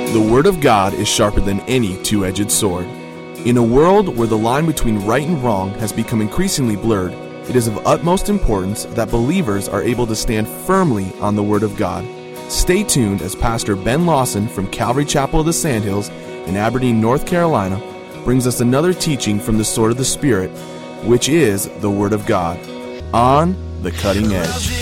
The Word of God is sharper than any two-edged sword. In a world where the line between right and wrong has become increasingly blurred, it is of utmost importance that believers are able to stand firmly on the Word of God. Stay tuned as Pastor Ben Lawson from Calvary Chapel of the Sandhills in Aberdeen, North Carolina, brings us another teaching from the sword of the Spirit, which is the Word of God, on the cutting edge.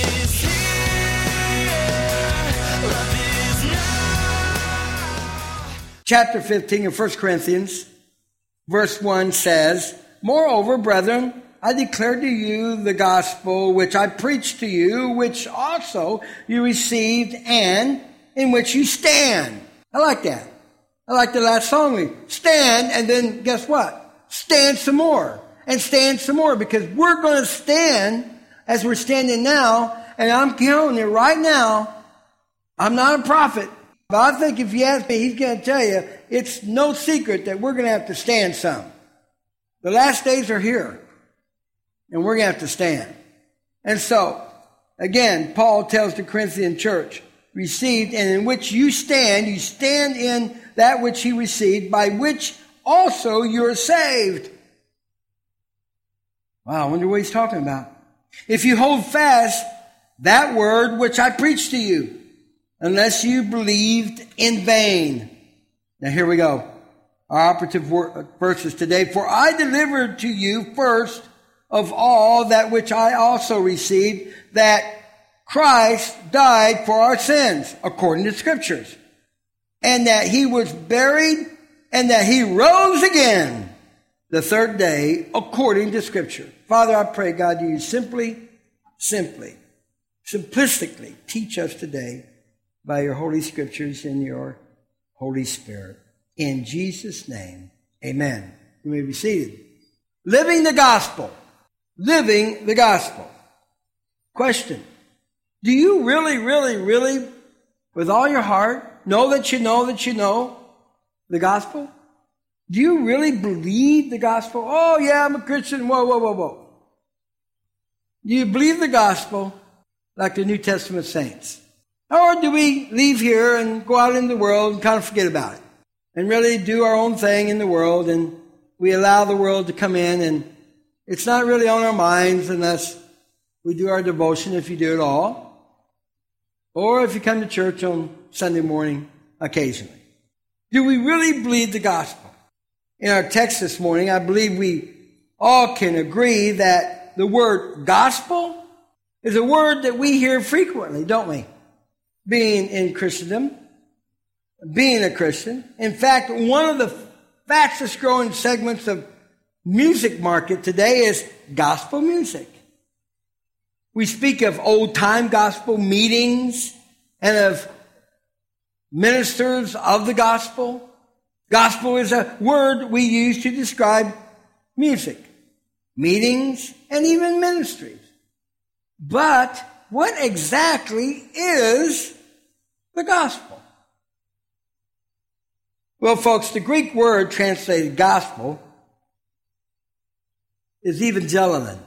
Chapter 15 of 1 Corinthians, verse 1 says, "Moreover, brethren, I declare to you the gospel which I preached to you, which also you received and in which you stand." I like that. I like the last song. Stand, and then guess what? Stand some more. And stand some more, because we're going to stand as we're standing now. And I'm telling you right now, I'm not a prophet, but I think if you ask me, he's going to tell you, it's no secret that we're going to have to stand some. The last days are here, and we're going to have to stand. And so, again, Paul tells the Corinthian church, received, and in which you stand in that which he received, by which also you're saved. Wow, I wonder what he's talking about. If you hold fast that word which I preached to you, unless you believed in vain. Now here we go. Our operative verses today. For I delivered to you first of all that which I also received, that Christ died for our sins, according to Scriptures, and that he was buried, and that he rose again the third day, according to Scripture. Father, I pray, God, you simplistically teach us today by your Holy Scriptures and your Holy Spirit. In Jesus' name, amen. You may be seated. Living the gospel. Living the gospel. Question. Do you really, with all your heart, know that you know the gospel? Do you really believe the gospel? Oh, yeah, I'm a Christian. Whoa. Do you believe the gospel like the New Testament saints? Or do we leave here and go out in the world and kind of forget about it and really do our own thing in the world, and we allow the world to come in, and it's not really on our minds unless we do our devotion, if you do it all, or if you come to church on Sunday morning occasionally. Do we really believe the gospel? In our text this morning, I believe we all can agree that the word gospel is a word that we hear frequently, don't we? Being in Christendom, being a Christian. In fact, one of the fastest growing segments of music market today is gospel music. We speak of old time gospel meetings and of ministers of the gospel. Gospel is a word we use to describe music, meetings, and even ministries. But what exactly is the gospel? Well, folks, the Greek word translated gospel is evangelion,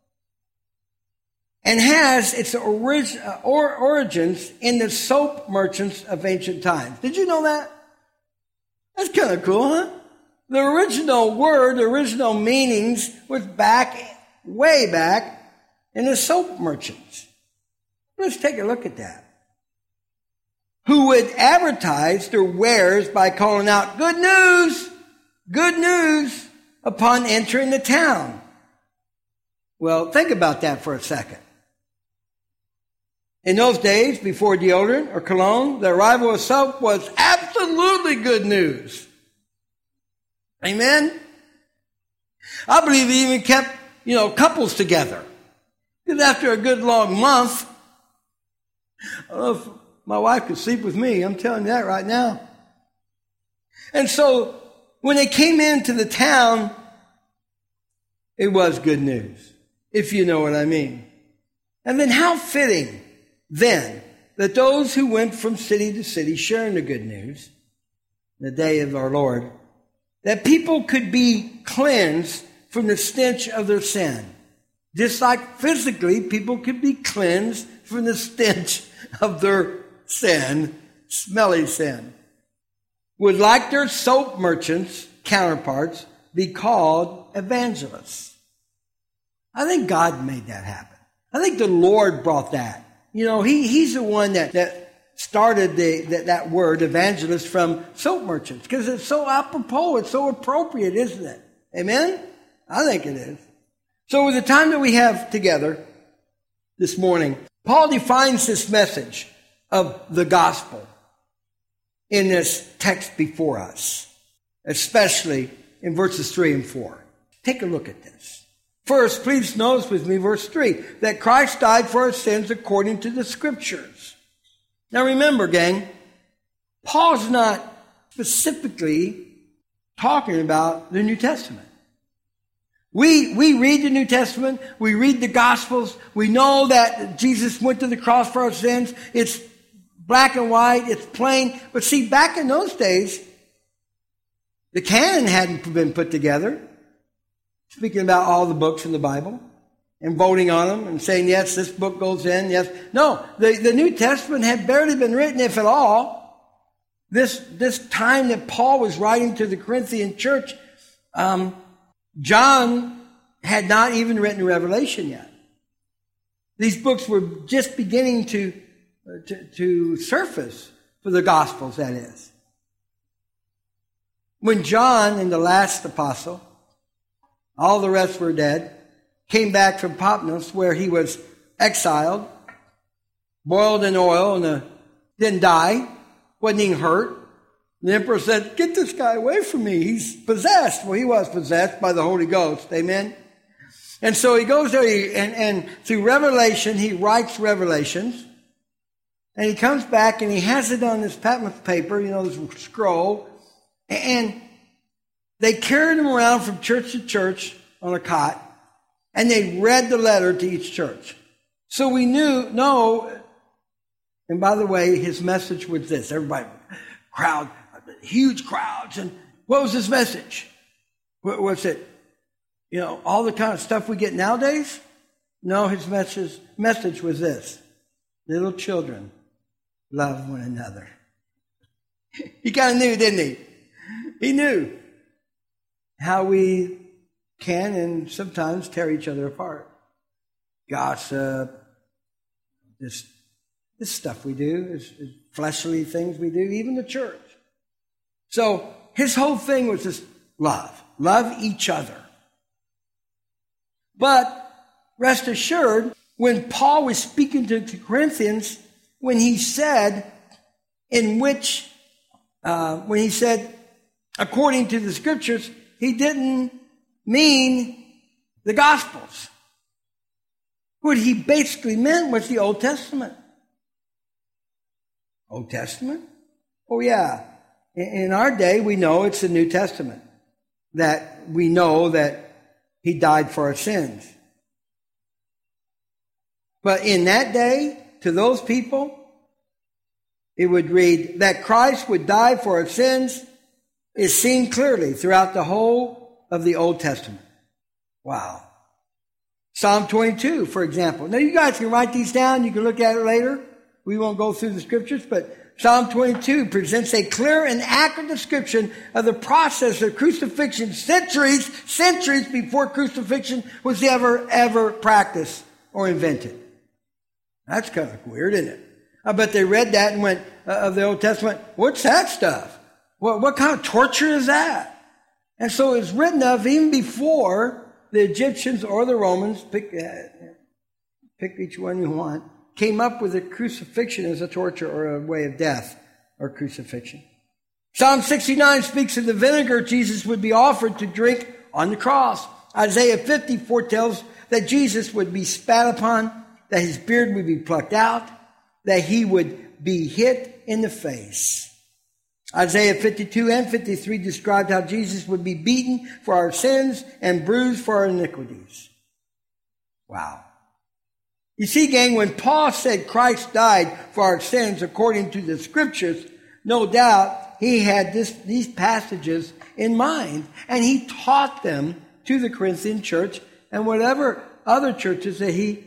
and has its origins in the soap merchants of ancient times. Did you know that? That's kind of cool, huh? The original meanings was way back in the soap merchants. Let's take a look at that. Who would advertise their wares by calling out, good news, upon entering the town. Well, think about that for a second. In those days, before deodorant or cologne, the arrival of soap was absolutely good news. Amen? I believe it even kept, couples together. Because after a good long month, I don't know if my wife could sleep with me. I'm telling you that right now. And so, when they came into the town, it was good news, if you know what I mean. And then how fitting, then, that those who went from city to city sharing the good news, the day of our Lord, that people could be cleansed from the stench of their sin. Just like physically people could be cleansed from the stench of their sin, smelly sin. would, like their soap merchants counterparts, be called evangelists. I think God made that happen. I think the Lord brought that. You know, He's the one that started that word evangelist from soap merchants, because it's so apropos, it's so appropriate, isn't it? Amen? I think it is. So with the time that we have together this morning, Paul defines this message of the gospel in this text before us, especially in verses 3 and 4. Take a look at this. First, please notice with me verse 3, that Christ died for our sins according to the Scriptures. Now remember, gang, Paul's not specifically talking about the New Testament. We read the New Testament, we read the Gospels, we know that Jesus went to the cross for our sins. It's black and white, it's plain. But see, back in those days, the canon hadn't been put together. Speaking about all the books in the Bible and voting on them and saying, yes, this book goes in, yes. No, the New Testament had barely been written, if at all. This time that Paul was writing to the Corinthian church, John had not even written Revelation yet. These books were just beginning to surface for the Gospels, that is. When John, and the last apostle, all the rest were dead, came back from Patmos, where he was exiled, boiled in oil, and didn't die, wasn't even hurt. The emperor said, get this guy away from me. He's possessed. Well, he was possessed by the Holy Ghost. Amen? And so he goes there, and through Revelation, he writes Revelations. And he comes back, and he has it on this Patmos paper, this scroll. And they carried him around from church to church on a cot. And they read the letter to each church. So we know, and by the way, his message was this. Everybody, huge crowds. And what was his message? What's it? All the kind of stuff we get nowadays? No, his message was this. Little children, love one another. He kind of knew, didn't he? He knew how we can and sometimes tear each other apart. Gossip, this stuff we do, is fleshly things we do, even the church. So his whole thing was just love each other. But rest assured, when Paul was speaking to the Corinthians, when he said, according to the Scriptures, he didn't mean the Gospels. What he basically meant was the Old Testament. Old Testament? Oh yeah. In our day, we know it's the New Testament. That we know that he died for our sins. But in that day, to those people, it would read that Christ would die for our sins is seen clearly throughout the whole of the Old Testament. Wow. Psalm 22, for example. Now you guys can write these down. You can look at it later. We won't go through the scriptures, but Psalm 22 presents a clear and accurate description of the process of crucifixion centuries before crucifixion was ever practiced or invented. That's kind of weird, isn't it? I bet they read that and went, of the Old Testament, what's that stuff? What kind of torture is that? And so it's written of even before the Egyptians or the Romans, pick each one you want, came up with a crucifixion as a torture or a way of death or crucifixion. Psalm 69 speaks of the vinegar Jesus would be offered to drink on the cross. Isaiah 50 foretells that Jesus would be spat upon, that his beard would be plucked out, that he would be hit in the face. Isaiah 52 and 53 described how Jesus would be beaten for our sins and bruised for our iniquities. Wow. You see, gang, when Paul said Christ died for our sins according to the Scriptures, no doubt he had these passages in mind, and he taught them to the Corinthian church and whatever other churches that he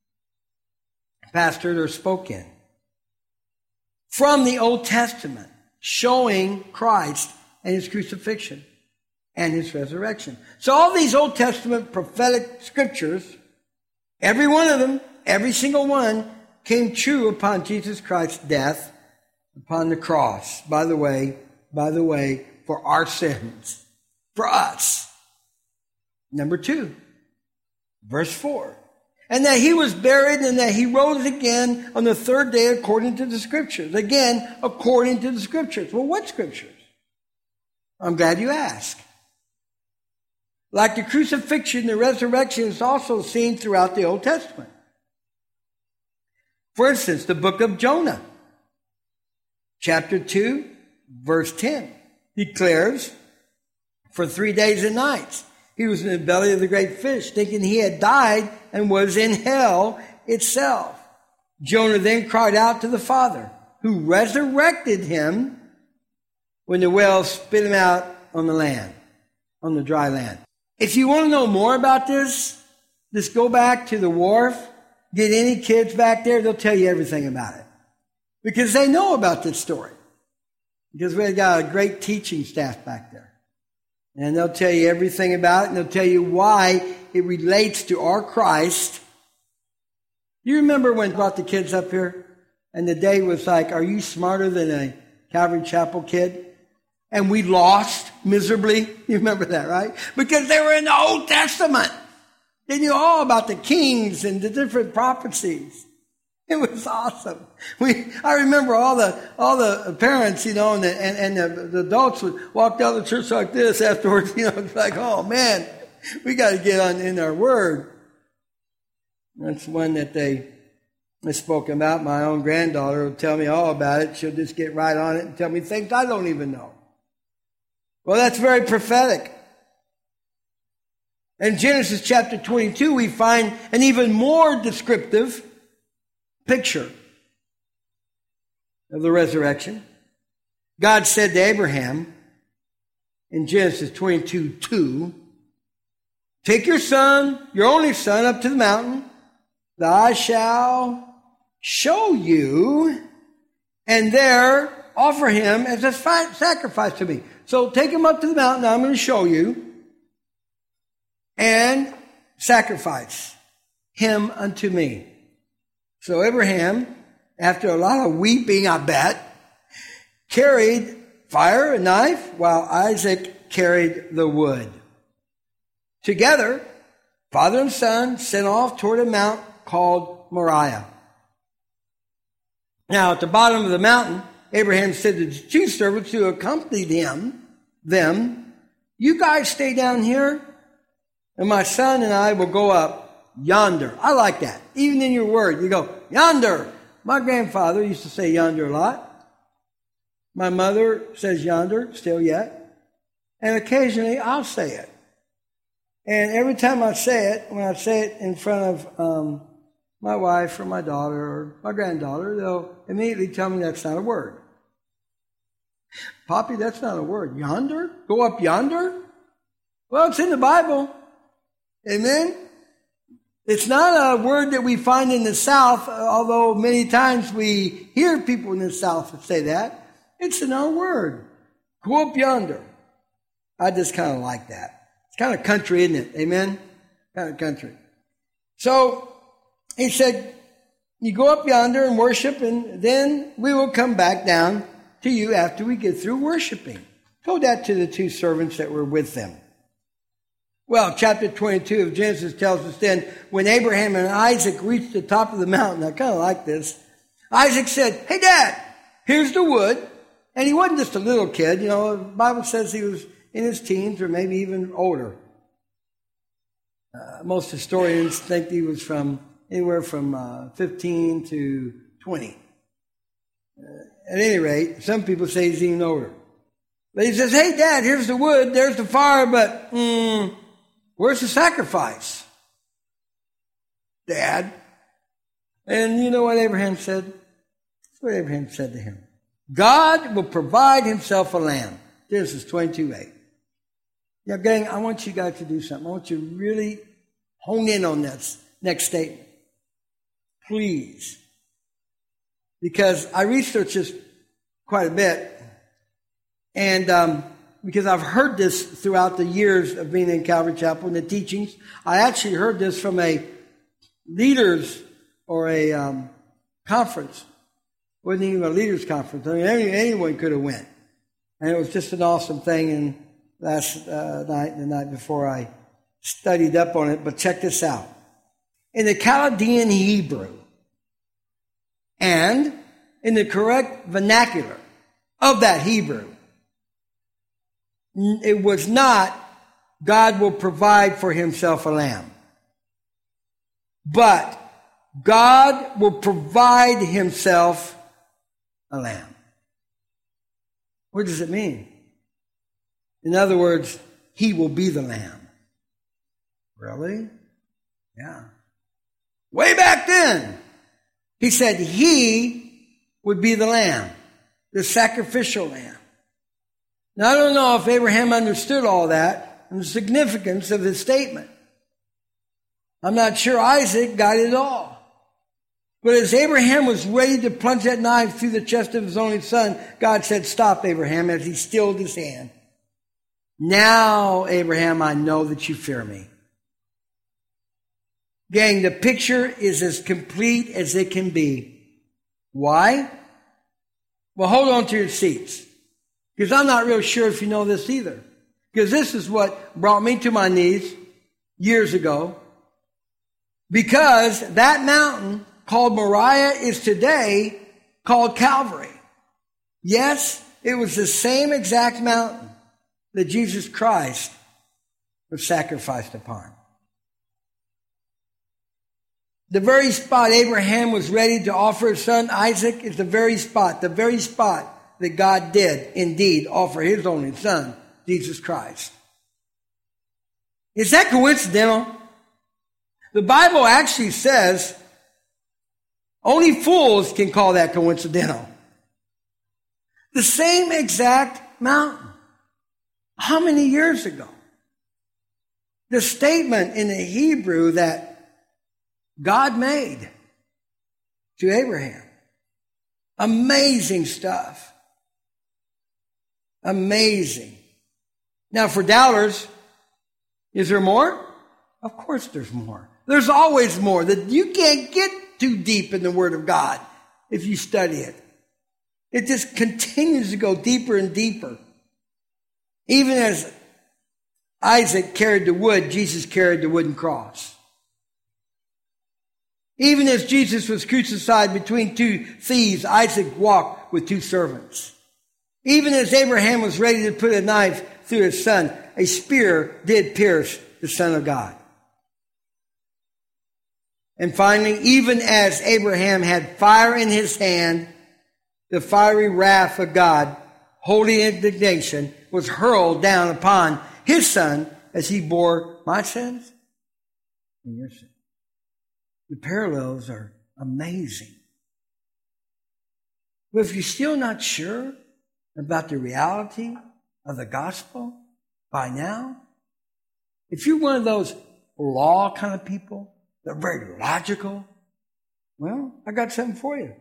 pastored or spoke in. From the Old Testament. showing Christ and his crucifixion and his resurrection. So all these Old Testament prophetic scriptures, every one of them, every single one, came true upon Jesus Christ's death upon the cross. By the way, for our sins, for us. Number 2, verse 4. And that he was buried and that he rose again on the third day according to the scriptures. Again, according to the scriptures. Well, what scriptures? I'm glad you asked. Like the crucifixion, the resurrection is also seen throughout the Old Testament. For instance, the book of Jonah, chapter 2, verse 10, declares, for 3 days and nights, he was in the belly of the great fish, thinking he had died and was in hell itself. Jonah then cried out to the Father, who resurrected him when the whale spit him out on the land, on the dry land. If you want to know more about this, just go back to the wharf, get any kids back there, they'll tell you everything about it. Because they know about this story. Because we've got a great teaching staff back there. And they'll tell you everything about it, and they'll tell you why it relates to our Christ. You remember when I brought the kids up here, and the day was like, are you smarter than a Calvary Chapel kid? And we lost miserably. You remember that, right? Because they were in the Old Testament. They knew all about the kings and the different prophecies. It was awesome. I remember all the parents, and the adults would walk down the church like this afterwards. It's like, oh man, we got to get on in our word. That's one that they spoke about. My own granddaughter will tell me all about it. She'll just get right on it and tell me things I don't even know. Well, that's very prophetic. In Genesis chapter 22, we find an even more descriptive picture of the resurrection. God said to Abraham in Genesis 22:2, take your son, your only son, up to the mountain that I shall show you, and there offer him as a sacrifice to me. So take him up to the mountain I'm going to show you, and sacrifice him unto me. So Abraham, after a lot of weeping, I bet, carried fire and knife, while Isaac carried the wood. Together, father and son set off toward a mount called Moriah. Now, at the bottom of the mountain, Abraham said to the 2 servants who accompanied them, you guys stay down here, and my son and I will go up yonder. I like that. Even in your word, you go, yonder. My grandfather used to say yonder a lot. My mother says yonder still yet. And occasionally I'll say it. And every time I say it, when I say it in front of my wife or my daughter or my granddaughter, they'll immediately tell me that's not a word. Poppy, that's not a word. Yonder? Go up yonder? Well, it's in the Bible. Amen? It's not a word that we find in the South, although many times we hear people in the South say that. It's in our word. Go up yonder. I just kind of like that. It's kind of country, isn't it? Amen? Kind of country. So he said, you go up yonder and worship, and then we will come back down to you after we get through worshiping. Told that to the 2 servants that were with them. Well, chapter 22 of Genesis tells us then, when Abraham and Isaac reached the top of the mountain, I kind of like this, Isaac said, hey, Dad, here's the wood. And he wasn't just a little kid. The Bible says he was in his teens or maybe even older. Most historians think he was from anywhere from 15 to 20. At any rate, some people say he's even older. But he says, hey, Dad, here's the wood, there's the fire, but where's the sacrifice? Dad. And you know what Abraham said? That's what Abraham said to him. God will provide himself a lamb. Genesis 22:8. Now, gang, I want you guys to do something. I want you to really hone in on this next statement. Please. Because I researched this quite a bit And because I've heard this throughout the years of being in Calvary Chapel and the teachings, I actually heard this from a leaders or a conference. It wasn't even a leaders conference. I mean, anyone could have went. And it was just an awesome thing. And last night and the night before, I studied up on it. But check this out. In the Chaldean Hebrew and in the correct vernacular of that Hebrew, it was not God will provide for himself a lamb, but God will provide himself a lamb. What does it mean? In other words, he will be the lamb. Really? Yeah. Way back then, he said he would be the lamb, the sacrificial lamb. Now, I don't know if Abraham understood all that and the significance of his statement. I'm not sure Isaac got it all. But as Abraham was ready to plunge that knife through the chest of his only son, God said, "Stop, Abraham," as he stilled his hand. "Now, Abraham, I know that you fear me." Gang, the picture is as complete as it can be. Why? Well, hold on to your seats. Because I'm not real sure if you know this either. Because this is what brought me to my knees years ago. Because that mountain called Moriah is today called Calvary. Yes, it was the same exact mountain that Jesus Christ was sacrificed upon. The very spot Abraham was ready to offer his son Isaac is the very spot that God did indeed offer his only son, Jesus Christ. Is that coincidental? The Bible actually says only fools can call that coincidental. The same exact mountain. How many years ago? The statement in the Hebrew that God made to Abraham. Amazing stuff. Amazing. Now, for doubters, is there more? Of course there's more. There's always more. That you can't get too deep in the Word of God if you study it. It just continues to go deeper and deeper. Even as Isaac carried the wood, Jesus carried the wooden cross. Even as Jesus was crucified between two thieves, Isaac walked with two servants. Even as Abraham was ready to put a knife through his son, a spear did pierce the Son of God. And finally, even as Abraham had fire in his hand, the fiery wrath of God, holy indignation, was hurled down upon his son as he bore my sins and your sins. The parallels are amazing. But if you're still not sure about the reality of the gospel by now, if you're one of those law kind of people, they're very logical, well, I got something for you.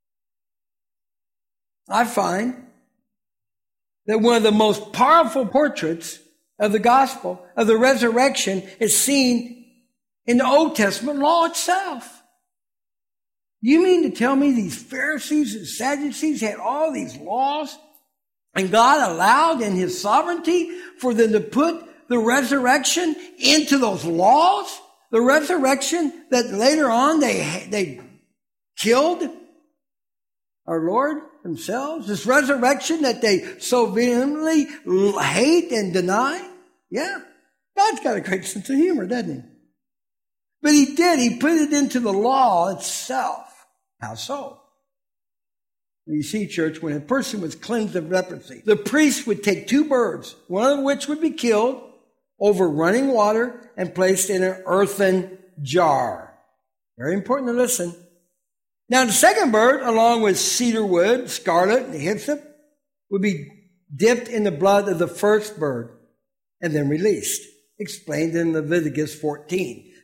I find that one of the most powerful portraits of the gospel, of the resurrection, is seen in the Old Testament law itself. You mean to tell me these Pharisees and Sadducees had all these laws and God allowed in his sovereignty for them to put the resurrection into those laws? The resurrection that later on they killed our Lord themselves? This resurrection that they so vehemently hate and deny? Yeah. God's got a great sense of humor, doesn't he? But he did. He put it into the law itself. How so? You see, church, when a person was cleansed of leprosy, the priest would take two birds, one of which would be killed over running water and placed in an earthen jar. Very important to listen. Now, the second bird, along with cedar wood, scarlet, and hyssop, would be dipped in the blood of the first bird and then released. Explained in Leviticus 14.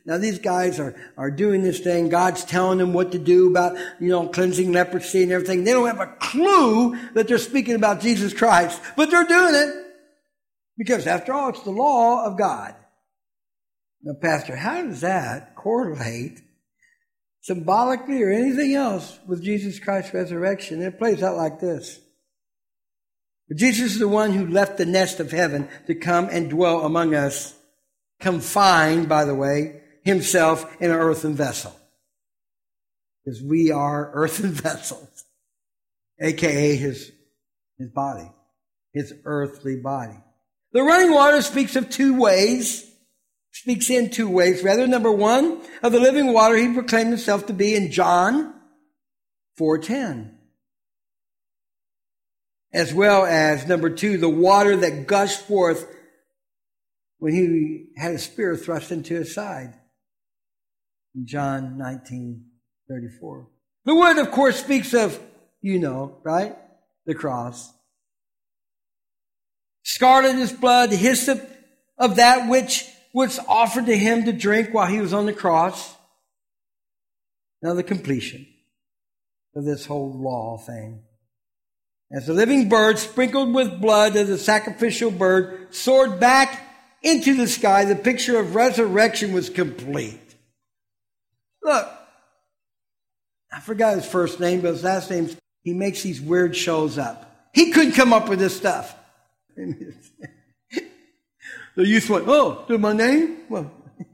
Now these guys are doing this thing. God's telling them what to do about, cleansing leprosy and everything. They don't have a clue that they're speaking about Jesus Christ, but they're doing it because after all, it's the law of God. Now, Pastor, how does that correlate symbolically or anything else with Jesus Christ's resurrection? It plays out like this. Jesus is the one who left the nest of heaven to come and dwell among us, confined, by the way, himself in an earthen vessel. Because we are earthen vessels, a.k.a. his body, his earthly body. The running water speaks in two ways. Number one, of the living water he proclaimed himself to be in John 4:10. As well as, number two, the water that gushed forth when he had a spear thrust into his side. In John 19:34. The word, of course, speaks of, right? The cross. Scarlet is blood, the hyssop of that which was offered to him to drink while he was on the cross. Now the completion of this whole law thing. As the living bird sprinkled with blood of the sacrificial bird soared back into the sky, the picture of resurrection was complete. Look, I forgot his first name, but his last name, he makes these weird shows up. He couldn't come up with this stuff. The youth went, oh, do my name? Well,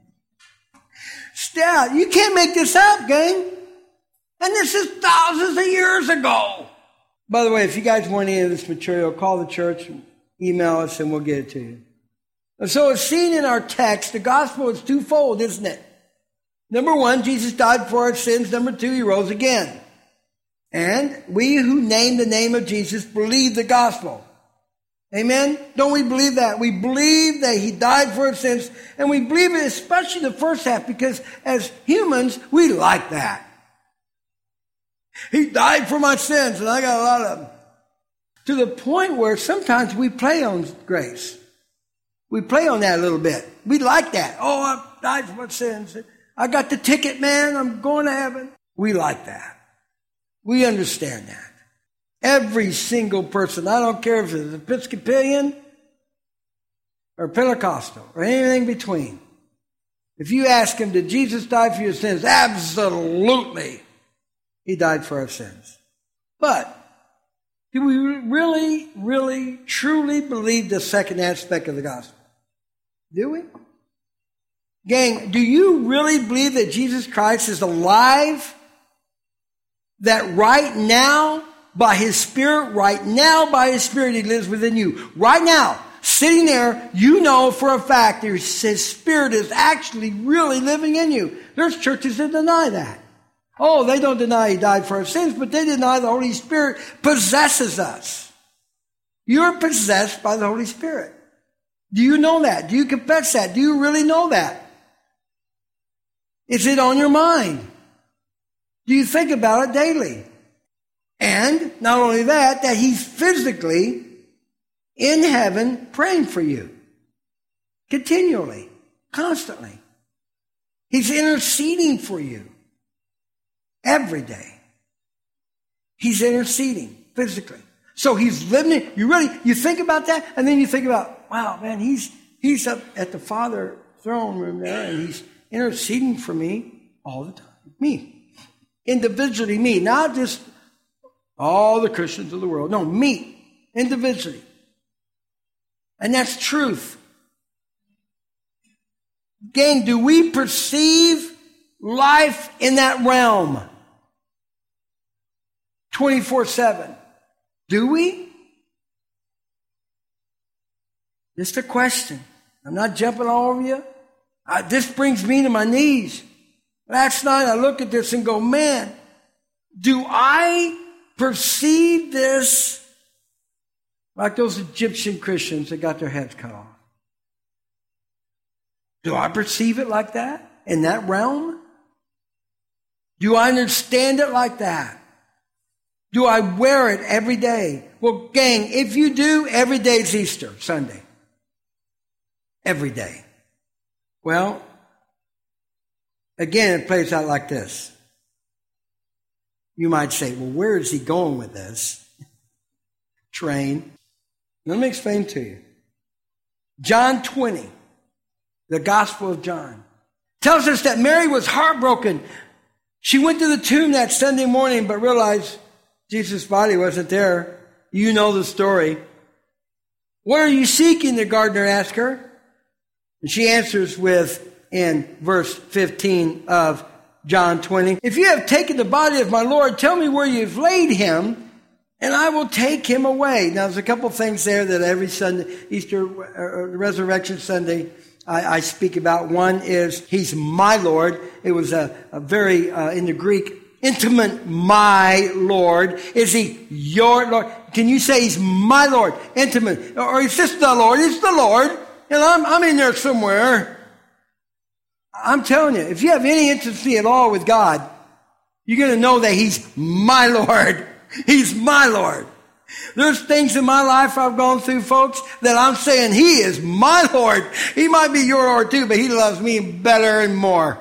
Stout, you can't make this up, gang. And this is thousands of years ago. By the way, if you guys want any of this material, call the church, email us, and we'll get it to you. And so as seen in our text, the gospel is twofold, isn't it? Number one, Jesus died for our sins. Number two, he rose again. And we who name the name of Jesus believe the gospel. Amen? Don't we believe that? We believe that he died for our sins, and we believe it especially the first half, because as humans, we like that. He died for my sins, and I got a lot of them. To the point where sometimes we play on grace. We play on that a little bit. We like that. Oh, I died for my sins. I got the ticket, man. I'm going to heaven. We like that. We understand that. Every single person, I don't care if it's Episcopalian or Pentecostal or anything between. If you ask him, did Jesus die for your sins? Absolutely. He died for our sins. But do we really, really, truly believe the second aspect of the gospel? Do we? Gang, do you really believe that Jesus Christ is alive? That right now, by his Spirit, he lives within you. Right now, sitting there, you know for a fact that his Spirit is actually really living in you. There's churches that deny that. Oh, they don't deny he died for our sins, but they deny the Holy Spirit possesses us. You're possessed by the Holy Spirit. Do you know that? Do you confess that? Do you really know that? Is it on your mind? Do you think about it daily? And not only that he's physically in heaven praying for you. Continually. Constantly. He's interceding for you. Every day. He's interceding physically. So he's living. You think about that, and then you think about, wow, man, he's up at the Father throne room there, and he's interceding for me all the time. Me. Individually, me. Not just all the Christians of the world. No, me. Individually. And that's truth. Gang, do we perceive life in that realm 24/7? Do we? Just a question. I'm not jumping all over you. This brings me to my knees. Last night I look at this and go, man, do I perceive this like those Egyptian Christians that got their heads cut off? Do I perceive it like that? In that realm? Do I understand it like that? Do I wear it every day? Well, gang, if you do, every day is Easter Sunday. Every day. Well, Again, it plays out like this. You might say, well, where is he going with this? Train. Let me explain to you. John 20, the Gospel of John, tells us that Mary was heartbroken. She went to the tomb that Sunday morning, but realized Jesus' body wasn't there. You know the story. What are you seeking? The gardener asked her. And she answers in verse 15 of John 20, if you have taken the body of my Lord, tell me where you've laid him, and I will take him away. Now, there's a couple things there that every Sunday, Easter, Resurrection Sunday, I speak about. One is, he's my Lord. It was a very, in the Greek, intimate my Lord. Is he your Lord? Can you say he's my Lord? Intimate. Or is this the Lord? It's the Lord. And I'm in there somewhere. I'm telling you, if you have any intimacy at all with God, you're going to know that he's my Lord. He's my Lord. There's things in my life I've gone through, folks, that I'm saying he is my Lord. He might be your Lord too, but he loves me better and more.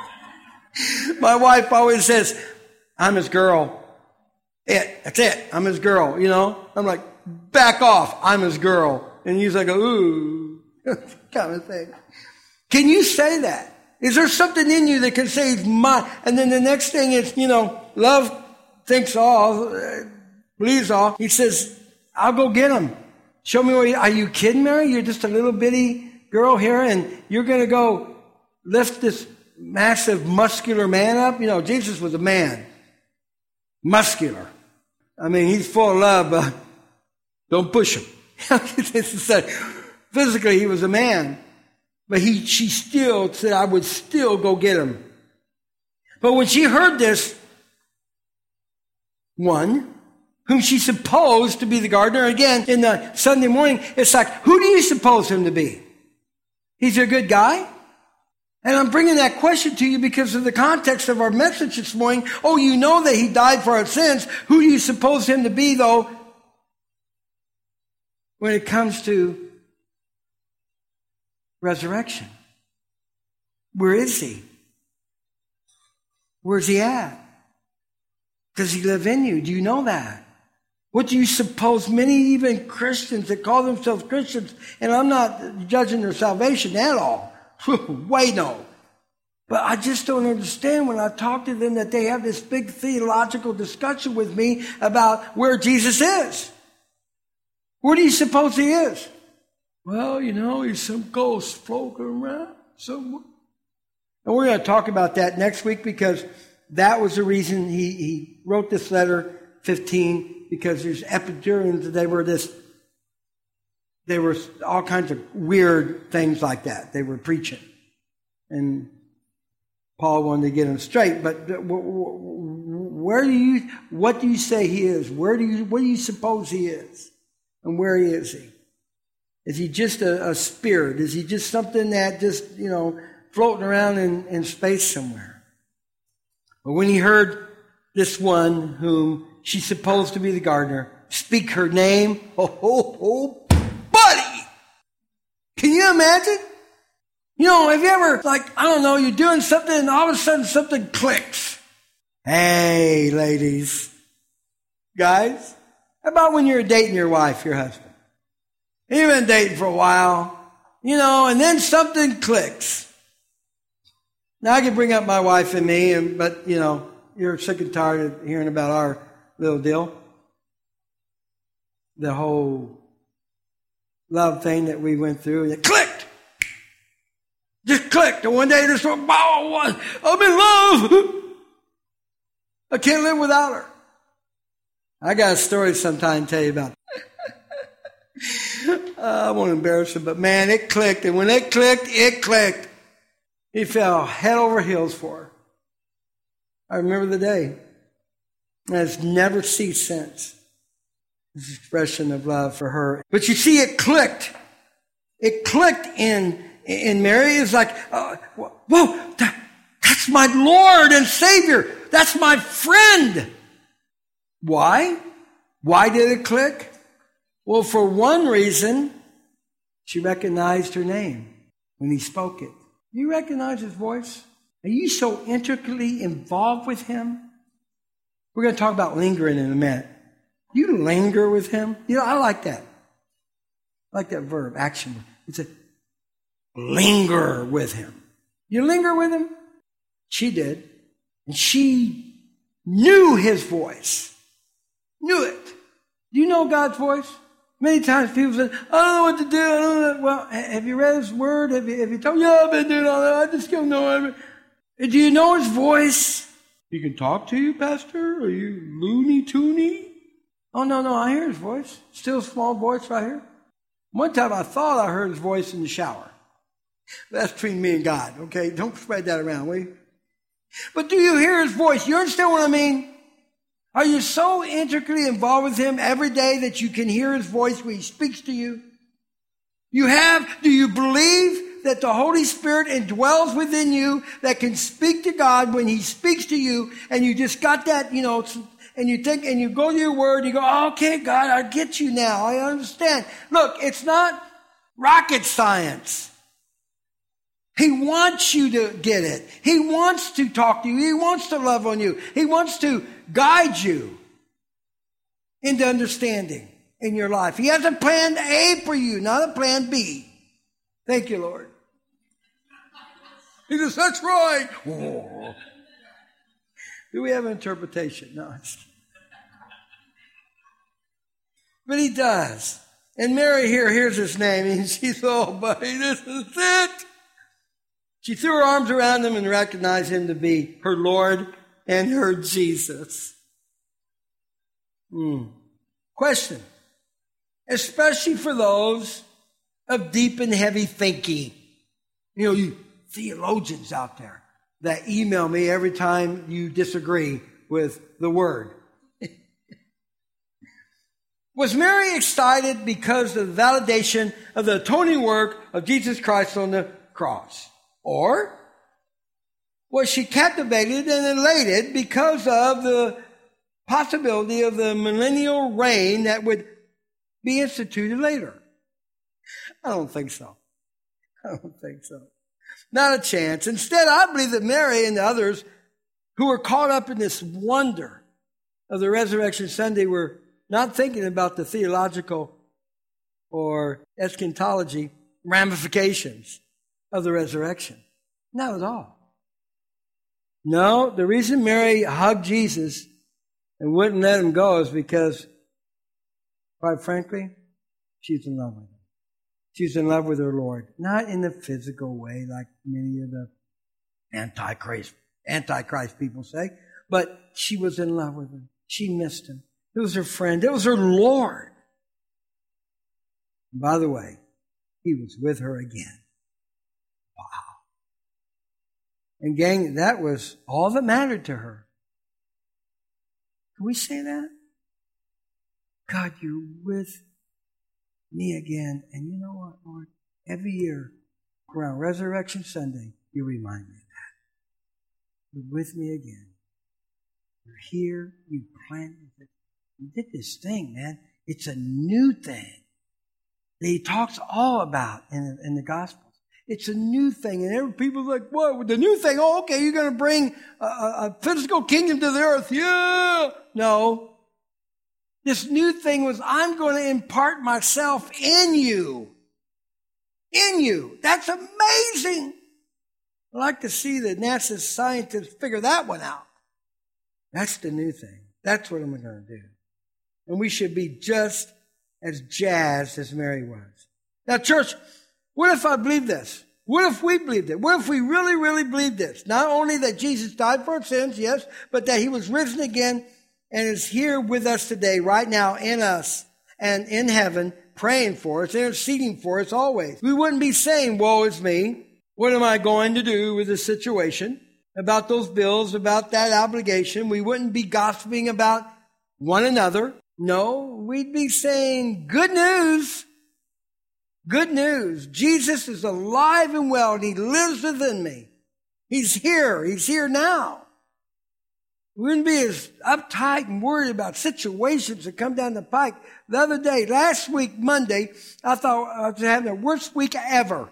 My wife always says, I'm his girl. That's it. I'm his girl, you know. I'm like, back off. I'm his girl. And he's like, ooh, kind of thing. Can you say that? Is there something in you that can say he's mine? And then the next thing is, love thinks all, believes all. He says, I'll go get him. Show me where are you kidding, Mary? You're just a little bitty girl here and you're going to go lift this massive muscular man up? Jesus was a man. Muscular. I mean, he's full of love, but don't push him. Physically, he was a man. But she still said, I would still go get him. But when she heard this, one, whom she supposed to be the gardener, again, in the Sunday morning, it's like, who do you suppose him to be? He's a good guy? And I'm bringing that question to you because of the context of our message this morning. Oh, you know that he died for our sins. Who do you suppose him to be, though, when it comes to resurrection? Where is he? Where's he at? Does he live in you? Do you know that? What do you suppose many even Christians that call themselves Christians, and I'm not judging their salvation at all. Way no. But I just don't understand when I talk to them that they have this big theological discussion with me about where Jesus is. Where do you suppose he is? Well, he's some ghost floating around somewhere. And we're going to talk about that next week because that was the reason he wrote this letter, 15, because there's Epicureans, they were all kinds of weird things like that. They were preaching. And Paul wanted to get them straight. But what do you say he is? What do you suppose he is? And where is he? Is he just a spirit? Is he just something that just, floating around in space somewhere? But when he heard this one whom she supposed to be the gardener speak her name, oh, buddy! Can you imagine? Have you ever, you're doing something and all of a sudden something clicks? Hey, ladies, guys, how about when you're dating your wife, your husband? You've been dating for a while, and then something clicks. Now, I can bring up my wife and me, but you're sick and tired of hearing about our little deal. The whole love thing that we went through, it clicked. Just clicked. And one day, this one, wow, I'm in love. I can't live without her. I got a story sometime to tell you about. I won't embarrass him, but man, it clicked. And when it clicked, it clicked. He fell head over heels for her. I remember the day. And it's never ceased since. This expression of love for her. But you see, it clicked. It clicked in Mary. It's like, whoa, that's my Lord and Savior. That's my friend. Why? Why did it click? Well, for one reason, she recognized her name when he spoke it. You recognize his voice? Are you so intricately involved with Him? We're going to talk about lingering in a minute. You linger with Him? You know, I like that. I like that verb, action. It's a linger with Him. You linger with Him? She did. And she knew His voice. Knew it. Do you know God's voice? Many times people say, I don't know what to do. I don't know. Well, have you read His Word? Have you told me, I've been doing all that. I just don't know. Do you know His voice? He can talk to you, Pastor? Are you loony-toony? Oh, no, I hear His voice. Still a small voice right here. One time I thought I heard His voice in the shower. That's between me and God, okay? Don't spread that around, will you? But do you hear His voice? You understand what I mean? Are you so intricately involved with Him every day that you can hear His voice when He speaks to you? Do you believe that the Holy Spirit indwells within you that can speak to God when He speaks to you, and you just got that, and you think, and you go to your Word, and you go, oh, okay, God, I get you now. I understand. Look, it's not rocket science. He wants you to get it. He wants to talk to you. He wants to love on you. He wants to guide you into understanding in your life. He has a plan A for you, not a plan B. Thank you, Lord. He says, that's right. Oh. Do we have an interpretation? No. But He does. And Mary here hears His name, and she's, oh, buddy, this is it. She threw her arms around Him and recognized Him to be her Lord and her Jesus. Question. Especially for those of deep and heavy thinking. You theologians out there that email me every time you disagree with the Word. Was Mary excited because of the validation of the atoning work of Jesus Christ on the cross? Or was she captivated and elated because of the possibility of the millennial reign that would be instituted later? I don't think so. Not a chance. Instead, I believe that Mary and the others who were caught up in this wonder of the Resurrection Sunday were not thinking about the theological or eschatology ramifications of the resurrection. Not at all. No, the reason Mary hugged Jesus and wouldn't let Him go is because, quite frankly, she's in love with Him. She's in love with her Lord. Not in the physical way like many of the Antichrist people say, but she was in love with Him. She missed Him. It was her friend. It was her Lord. And by the way, He was with her again. Wow. And gang, that was all that mattered to her. Can we say that? God, you're with me again. And you know what, Lord? Every year around Resurrection Sunday, you remind me of that. You're with me again. You're here. You planted it. You did this thing, man. It's a new thing that He talks all about in the Gospels. It's a new thing. And people's like, what? The new thing? Oh, okay, you're going to bring a physical kingdom to the earth. Yeah. No. This new thing was, I'm going to impart myself in you. In you. That's amazing. I'd like to see the NASA scientists figure that one out. That's the new thing. That's what I'm going to do. And we should be just as jazzed as Mary was. Now, church, what if I believe this? What if we believed it? What if we really, really believed this? Not only that Jesus died for our sins, yes, but that He was risen again and is here with us today, right now, in us and in heaven, praying for us, interceding for us always. We wouldn't be saying, woe is me. What am I going to do with this situation? About those bills, about that obligation. We wouldn't be gossiping about one another. No, we'd be saying, good news. Good news. Jesus is alive and well, and He lives within me. He's here. He's here now. We wouldn't be as uptight and worried about situations that come down the pike. The other day, last week, Monday, I thought I was having the worst week ever.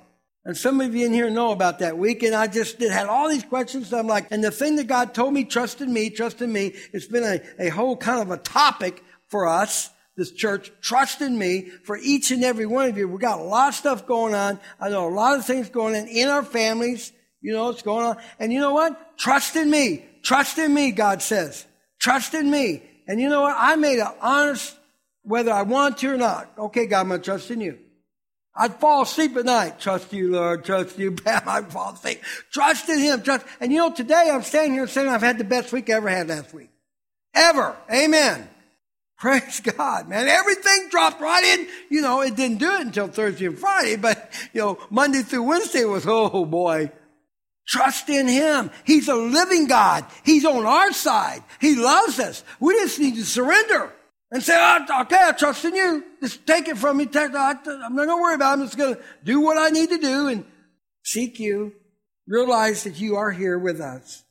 And some of you in here know about that week. And I just had all these questions. I'm like, and the thing that God told me, trust in me, trust in me. It's been a whole kind of a topic for us, this church. Trust in me for each and every one of you. We've got a lot of stuff going on. I know a lot of things going on in our families. You know what's going on. And you know what? Trust in me. Trust in me, God says. Trust in me. And you know what? I made an honest, whether I want to or not. Okay, God, I'm going to trust in you. I'd fall asleep at night. Trust you, Lord. Trust you. Bam, I'd fall asleep. Trust in Him. Trust. And you know, today I'm standing here saying I've had the best week I ever had last week. Ever. Amen. Praise God, man. Everything dropped right in. You know, it didn't do it until Thursday and Friday, but, you know, Monday through Wednesday was, oh boy. Trust in Him. He's a living God. He's on our side. He loves us. We just need to surrender and say, oh, okay, I trust in you. Just take it from me. I'm not going to worry about it. I'm just going to do what I need to do and seek you. Realize that you are here with us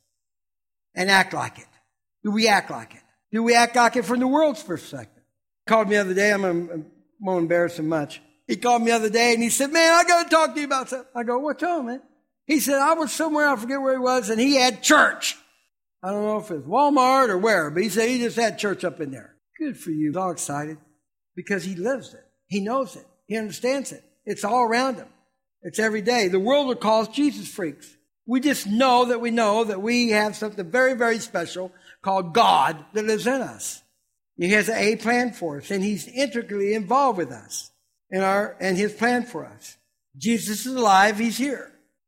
and act like it. Do we act like it? Do we act like it from the world's perspective? He called me the other day. I won't embarrass him much. He called me the other day and he said, man, I got to talk to you about something. I go, what's wrong, man? He said, I was somewhere, I forget where he was, and he had church. I don't know if it was Walmart or where, but he said he just had church up in there. Good for you. He's all excited because he lives it. He knows it. He understands it. It's all around him. It's every day. The world will call us Jesus freaks. We just know that we have something very, very special called God that lives in us. He has a plan for us, and He's intricately involved with us and His plan for us. Jesus is alive. He's here.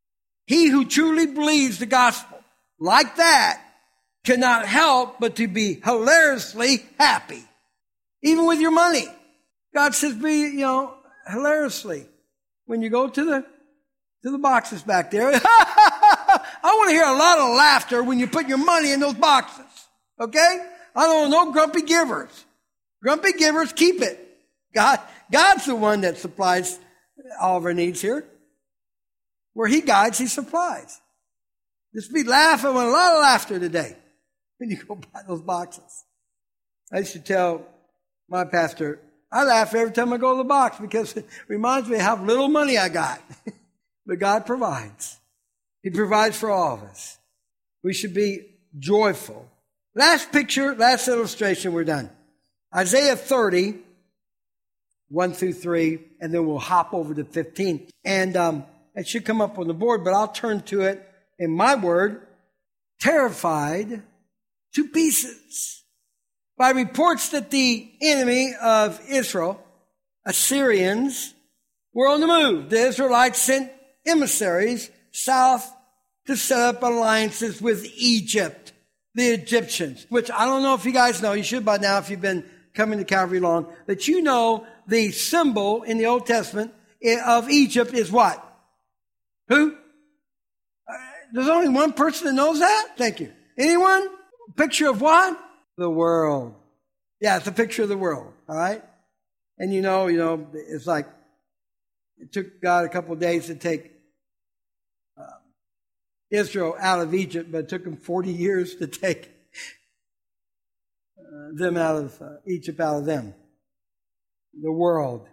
He who truly believes the gospel like that cannot help but to be hilariously happy. Even with your money. God says be, hilariously. When you go to the boxes back there, I want to hear a lot of laughter when you put your money in those boxes. Okay? I don't want no grumpy givers. Grumpy givers, keep it. God's the one that supplies all of our needs here. Where He guides, He supplies. Just be laughing with a lot of laughter today when you go buy those boxes. I used to tell my pastor, I laugh every time I go to the box because it reminds me of how little money I got. But God provides. He provides for all of us. We should be joyful. Last picture, last illustration, we're done. Isaiah 30, 1 through 3, and then we'll hop over to 15. And it should come up on the board, but I'll turn to it in my word. Terrified to pieces by reports that the enemy of Israel, Assyrians, were on the move. The Israelites sent emissaries south to set up alliances with Egypt, the Egyptians, which I don't know if you guys know. You should by now if you've been coming to Calvary long, that you know the symbol in the Old Testament of Egypt is what? Who? There's only one person that knows that? Thank you. Anyone? Picture of what? The world. Yeah, it's a picture of the world. All right? And you know, it's like it took God a couple of days to take Israel out of Egypt, but it took Him 40 years to take them out of Egypt, out of them. The world.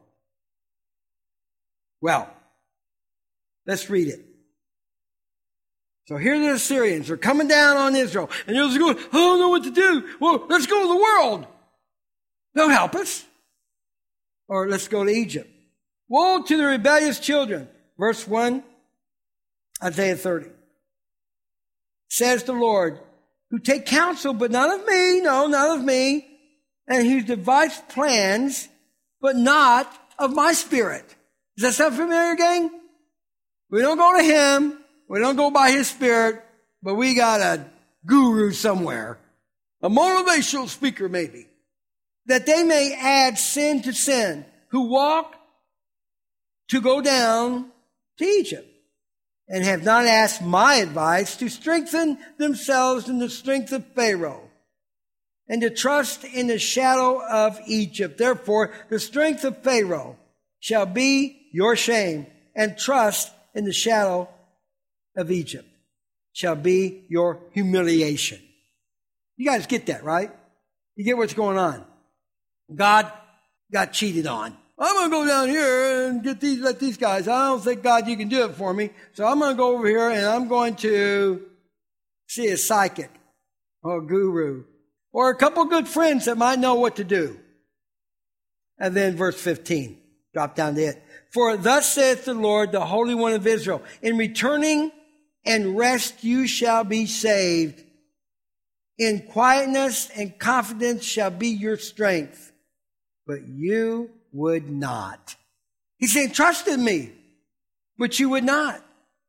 Well, let's read it. So here the Assyrians are coming down on Israel. And Israel's going, I don't know what to do. Well, let's go to the world. They'll help us. Or let's go to Egypt. Woe to the rebellious children. Verse 1, Isaiah 30. Says the Lord, who take counsel, but not of me. No, not of me. And who devise plans, but not of my spirit. Does that sound familiar, gang? We don't go to Him. We don't go by His Spirit, but we got a guru somewhere, a motivational speaker maybe, that they may add sin to sin, who walk to go down to Egypt, and have not asked my advice to strengthen themselves in the strength of Pharaoh, and to trust in the shadow of Egypt. Therefore, the strength of Pharaoh shall be your shame, and trust in the shadow of Egypt shall be your humiliation. You guys get that, right? You get what's going on. God got cheated on. I'm going to go down here and let these guys. I don't think, God, you can do it for me. So I'm going to go over here and I'm going to see a psychic or a guru or a couple good friends that might know what to do. And then verse 15, drop down to it. For thus saith the Lord, the Holy One of Israel, in returning and rest you shall be saved. In quietness and confidence shall be your strength. But you would not. He's saying, trust in me, but you would not.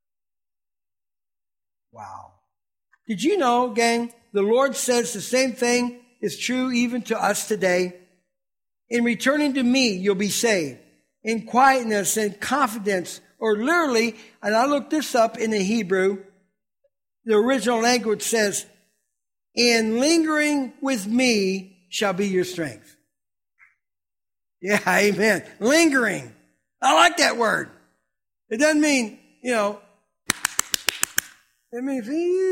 Wow. Did you know, gang, the Lord says the same thing is true even to us today. In returning to me, you'll be saved. In quietness and confidence, or literally, and I looked this up in the Hebrew, the original language says, in lingering with me shall be your strength. Yeah, amen. Lingering. I like that word. It doesn't mean, it means,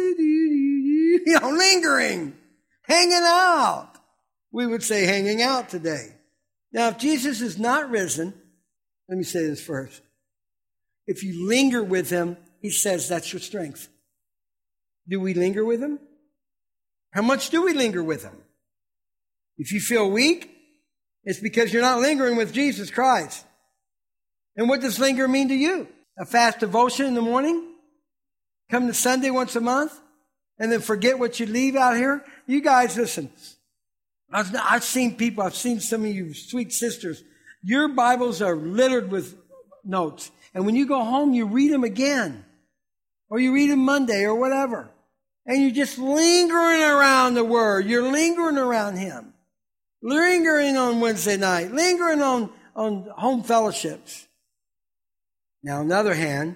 lingering, hanging out. We would say hanging out today. Now, if Jesus is not risen, let me say this first. If you linger with him, he says that's your strength. Do we linger with him? How much do we linger with him? If you feel weak, it's because you're not lingering with Jesus Christ. And what does linger mean to you? A fast devotion in the morning? Come to Sunday once a month? And then forget what you leave out here? You guys, listen. I've seen people, I've seen some of you sweet sisters. Your Bibles are littered with notes. And when you go home, you read them again. Or you read them Monday or whatever. And you're just lingering around the Word. You're lingering around Him. Lingering on Wednesday night. Lingering on home fellowships. Now, on the other hand,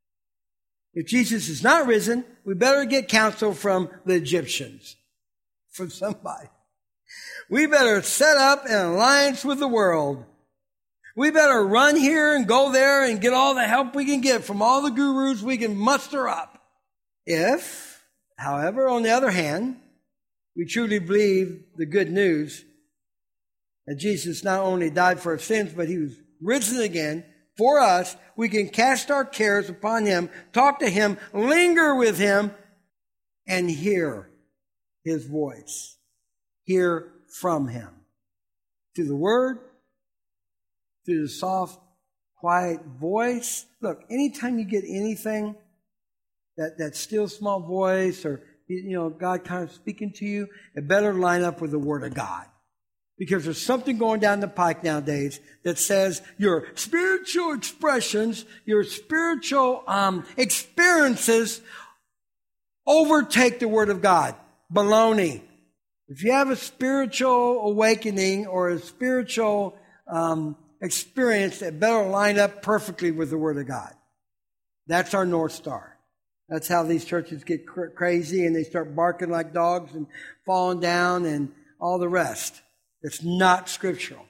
if Jesus is not risen, we better get counsel from the Egyptians. From somebody. We better set up an alliance with the world. We better run here and go there and get all the help we can get from all the gurus we can muster up. If, however, on the other hand, we truly believe the good news that Jesus not only died for our sins, but he was risen again for us, we can cast our cares upon him, talk to him, linger with him, and hear his voice. Hear from him. Through the word, through the soft, quiet voice. Look, anytime you get anything, that still small voice or, God kind of speaking to you, it better line up with the Word of God. Because there's something going down the pike nowadays that says your spiritual expressions, your spiritual experiences overtake the Word of God. Baloney. If you have a spiritual awakening or a spiritual experience, that better line up perfectly with the Word of God. That's our North Star. That's how these churches get crazy and they start barking like dogs and falling down and all the rest. It's not scriptural.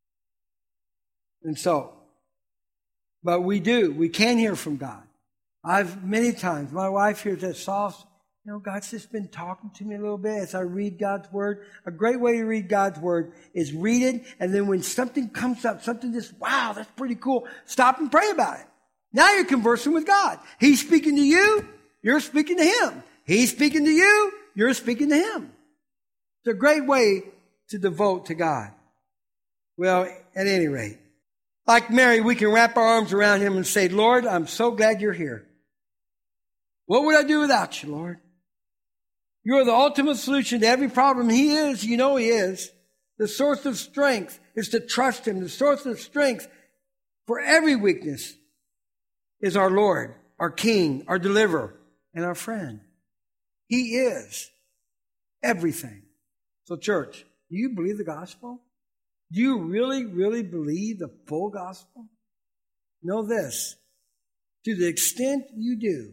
And so, but we can hear from God. Many times, my wife hears that soft, God's just been talking to me a little bit as I read God's Word. A great way to read God's Word is read it, and then when something comes up, something just, wow, that's pretty cool, stop and pray about it. Now you're conversing with God. He's speaking to you, you're speaking to Him. He's speaking to you, you're speaking to Him. It's a great way to devote to God. Well, at any rate, like Mary, we can wrap our arms around Him and say, Lord, I'm so glad you're here. What would I do without you, Lord? You're the ultimate solution to every problem. He is. He is. The source of strength is to trust Him. The source of strength for every weakness is our Lord, our King, our deliverer, and our friend. He is everything. So church, do you believe the gospel? Do you really, really believe the full gospel? Know this. To the extent you do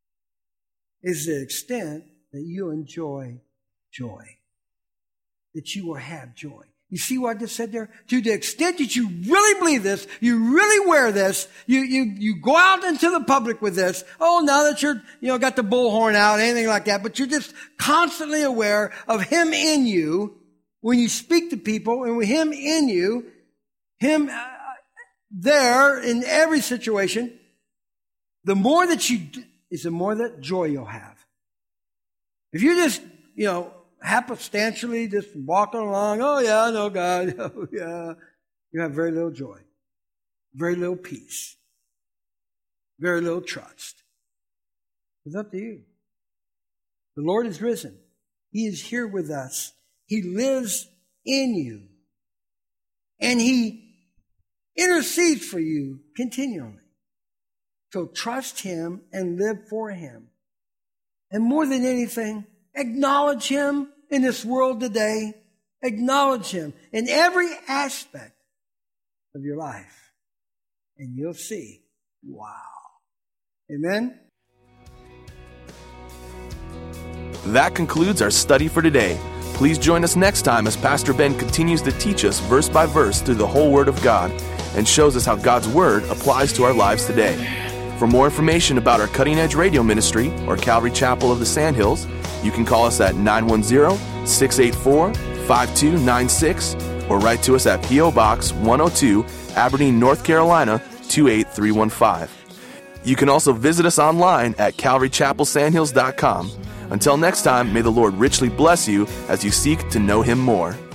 is the extent that you enjoy joy. That you will have joy. You see what I just said there? To the extent that you really believe this, you really wear this, you go out into the public with this. Oh, now that you're, got the bullhorn out, anything like that, but you're just constantly aware of Him in you when you speak to people, and with Him in you, Him there in every situation, the more that you do, is the more that joy you'll have. If you just, happenstantially just walking along, oh yeah, I know God, oh yeah, you have very little joy, very little peace, very little trust. It's up to you. The Lord is risen. He is here with us. He lives in you. And He intercedes for you continually. So trust Him and live for Him. And more than anything, acknowledge Him in this world today. Acknowledge Him in every aspect of your life. And you'll see, wow. Amen? That concludes our study for today. Please join us next time as Pastor Ben continues to teach us verse by verse through the whole Word of God and shows us how God's Word applies to our lives today. For more information about our Cutting Edge Radio Ministry or Calvary Chapel of the Sandhills, you can call us at 910-684-5296 or write to us at P.O. Box 102, Aberdeen, North Carolina 28315. You can also visit us online at calvarychapelsandhills.com. Until next time, may the Lord richly bless you as you seek to know Him more.